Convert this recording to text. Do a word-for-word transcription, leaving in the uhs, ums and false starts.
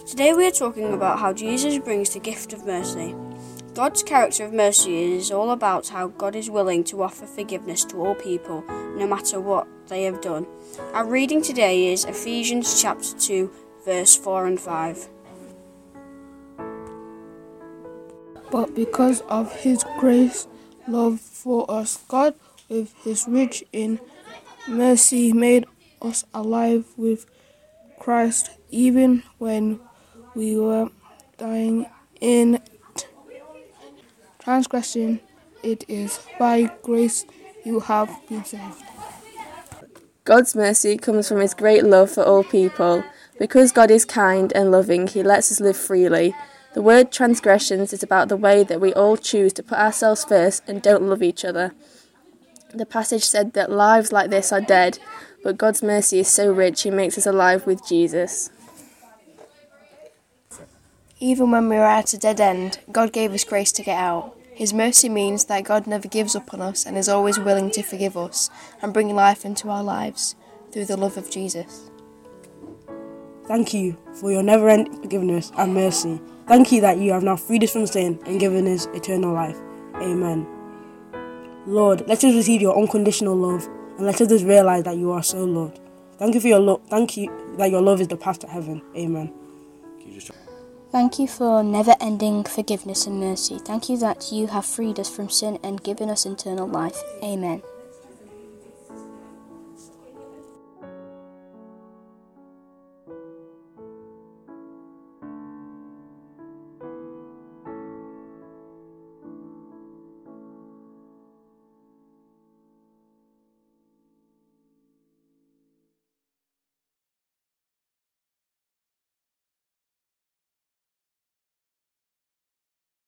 Today we are talking about how Jesus brings the gift of mercy. God's character of mercy is all about how God is willing to offer forgiveness to all people, no matter what they have done. Our reading today is Ephesians chapter two, verse four and five. But because of His grace, love for us, God, with His rich in mercy, made us alive with Christ, even when we were dying in transgression. It is by grace you have been saved. God's mercy comes from His great love for all people. Because God is kind and loving, He lets us live freely. The word transgressions is about the way that we all choose to put ourselves first and don't love each other. The passage said that lives like this are dead, but God's mercy is so rich He makes us alive with Jesus. Even when we were at a dead end, God gave us grace to get out. His mercy means that God never gives up on us and is always willing to forgive us and bring life into our lives through the love of Jesus. Thank you for your never-ending forgiveness and mercy. Thank you that you have now freed us from sin and given us eternal life. Amen. Lord, let us receive your unconditional love and let us just realize that you are so loved. Thank you for your love. Thank you that your love is the path to heaven. Amen. Thank you for never-ending forgiveness and mercy. Thank you that you have freed us from sin and given us eternal life. Amen.